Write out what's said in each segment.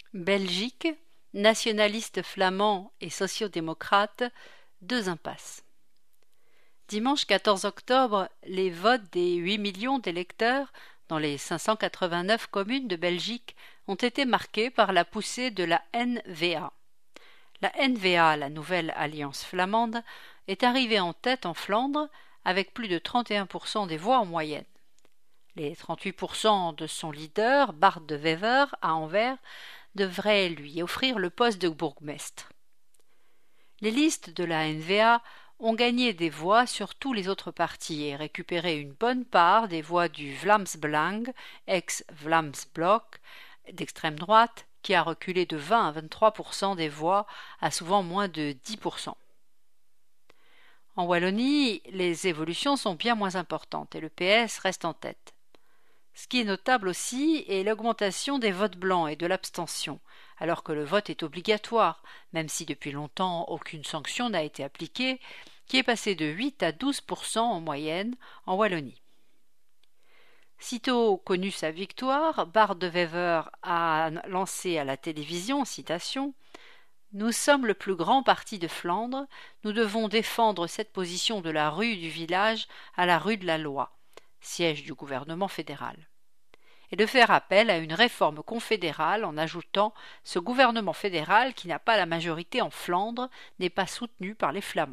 Belgique, nationalistes flamands et sociaux-démocrates, deux impasses. Dimanche 14 octobre, les votes des 8 millions d'électeurs dans les 589 communes de Belgique ont été marqués par la poussée de la N-VA. La N-VA, la nouvelle alliance flamande, est arrivée en tête en Flandre avec plus de 31% des voix en moyenne. Les 38% de son leader, Bart de Wever, à Anvers, devraient lui offrir le poste de bourgmestre. Les listes de la N-VA ont gagné des voix sur tous les autres partis et récupéré une bonne part des voix du Vlaams Belang, ex-Vlaams Blok, d'extrême droite, qui a reculé de 20 à 23% des voix à souvent moins de 10%. En Wallonie, les évolutions sont bien moins importantes et le PS reste en tête. Ce qui est notable aussi est l'augmentation des votes blancs et de l'abstention, alors que le vote est obligatoire, même si depuis longtemps aucune sanction n'a été appliquée, qui est passé de 8 à 12% en moyenne en Wallonie. Sitôt connu sa victoire, Bart de Wever a lancé à la télévision, citation, « Nous sommes le plus grand parti de Flandre, nous devons défendre cette position de la rue du village à la rue de la Loi, siège du gouvernement fédéral. » Et de faire appel à une réforme confédérale en ajoutant « Ce gouvernement fédéral qui n'a pas la majorité en Flandre n'est pas soutenu par les Flamands. »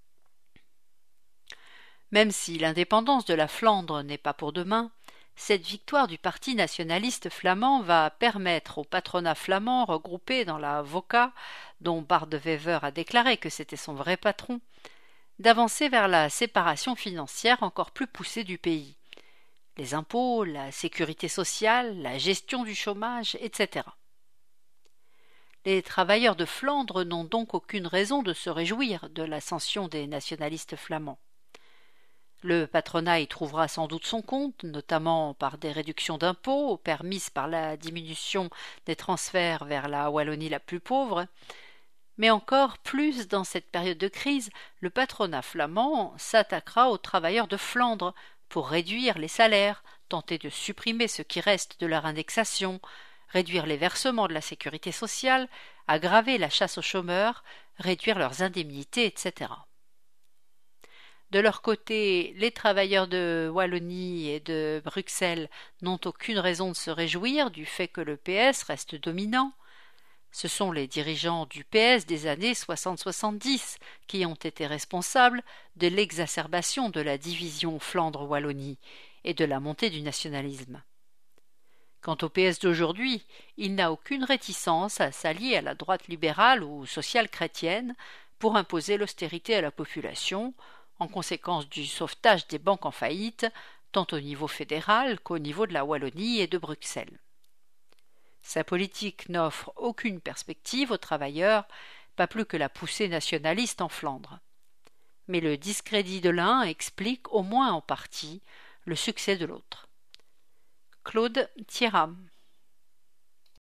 Même si l'indépendance de la Flandre n'est pas pour demain, cette victoire du parti nationaliste flamand va permettre au patronat flamand regroupé dans la VOCA, dont Bart de Wever a déclaré que c'était son vrai patron, d'avancer vers la séparation financière encore plus poussée du pays. Les impôts, la sécurité sociale, la gestion du chômage, etc. Les travailleurs de Flandre n'ont donc aucune raison de se réjouir de l'ascension des nationalistes flamands. Le patronat y trouvera sans doute son compte, notamment par des réductions d'impôts permises par la diminution des transferts vers la Wallonie la plus pauvre, mais encore plus dans cette période de crise, le patronat flamand s'attaquera aux travailleurs de Flandre pour réduire les salaires, tenter de supprimer ce qui reste de leur indexation, réduire les versements de la sécurité sociale, aggraver la chasse aux chômeurs, réduire leurs indemnités, etc. De leur côté, les travailleurs de Wallonie et de Bruxelles n'ont aucune raison de se réjouir du fait que le PS reste dominant. Ce sont les dirigeants du PS des années 60-70 qui ont été responsables de l'exacerbation de la division Flandre-Wallonie et de la montée du nationalisme. Quant au PS d'aujourd'hui, il n'a aucune réticence à s'allier à la droite libérale ou sociale-chrétienne pour imposer l'austérité à la population, en conséquence du sauvetage des banques en faillite, tant au niveau fédéral qu'au niveau de la Wallonie et de Bruxelles. Sa politique n'offre aucune perspective aux travailleurs, pas plus que la poussée nationaliste en Flandre. Mais le discrédit de l'un explique, au moins en partie, le succès de l'autre. Claude Thieram.